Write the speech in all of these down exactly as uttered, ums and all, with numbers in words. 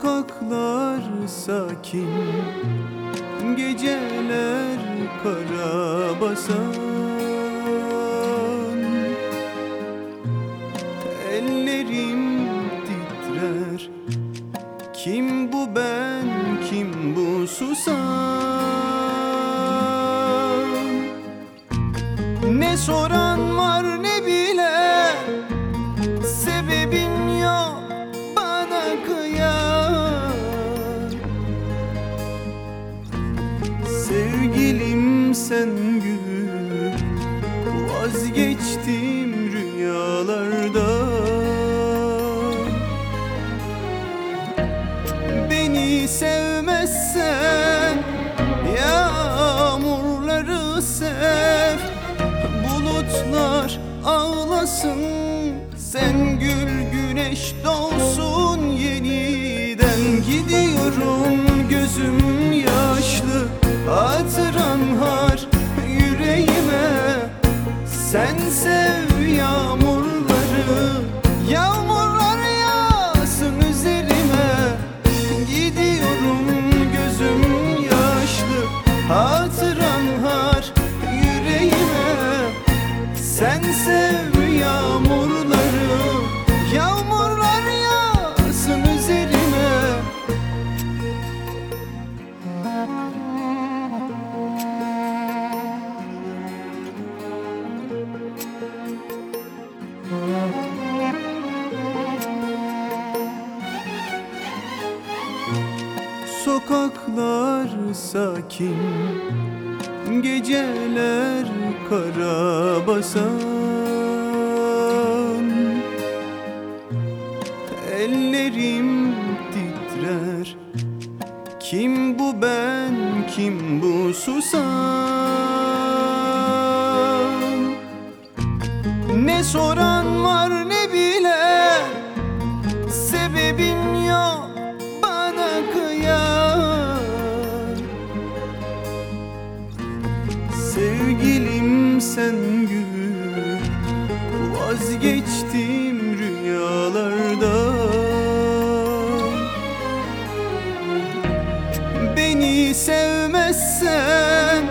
Sokaklar sakin, geceler karabasan. Ellerim titrer, kim bu ben, kim bu susan? Ne soran var ne bilen, sebebim yok bana kıyan. Sevgilim sen gül, vazgeçtim rüyalardan. Beni sevmezsen yağmurları sev, bulutlar ağlasın, sen gül güneş doğsun yeniden. Gidiyorum gözüm yaşlı, hatıran har yüreğime. Sen sev yağmurları, yağmurlar yağsın üzerime. Gidiyorum gözüm yaşlı, hatıran har yüreğime. Sen sev yağmurları, yağmurlar yağsın üzerime. Sokaklar sakin, geceler karabasan. Ellerim titrer, kim bu ben, kim bu susan? Ne soran var ne bilen, sebebim yok bana kıyan. Sevgilim sen gül, vazgeçtim rüyalardan. Beni sevmezsen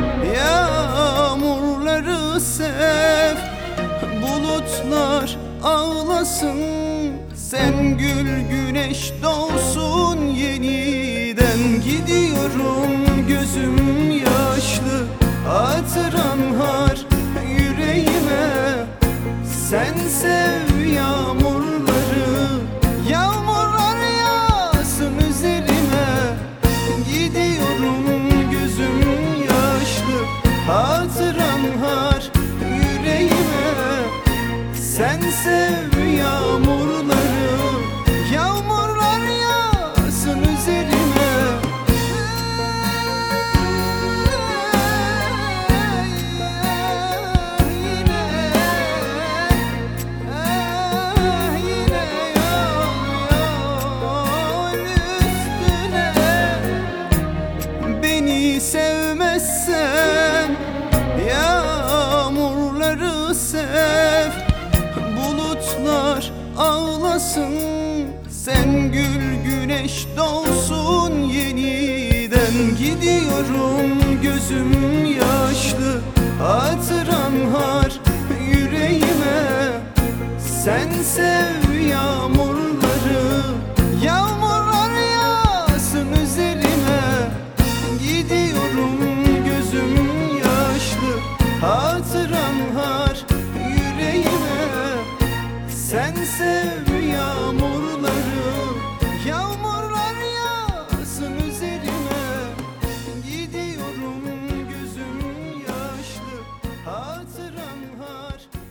yağmurları sev, bulutlar ağlasın, sen gül güneş doğsun yeniden. Gidiyorum gözüm yaşlı, hatıran har yüreğime. Sen sev yağmurları, yağmurlar yağsın üzerime. Gidiyorum gözüm yaşlı, hatıran har yüreğime. Sen sev yağmurları, yağmurlar yağsın üzerime. Beni sevmezsen yağmurları sev, bulutlar ağlasın, sen gül güneş doğsun yeniden. Gidiyorum gözüm yaşlı, hatıran har yüreğime. Sen sev yağmurları, yağmurlar yağsın üzerime. Gidiyorum gözüm yaşlı, hatıran har yüreğime. Sen sev yağmurları, yağmurlar yağsın üzerime. Gidiyorum gözüm yaşlı, hatıran har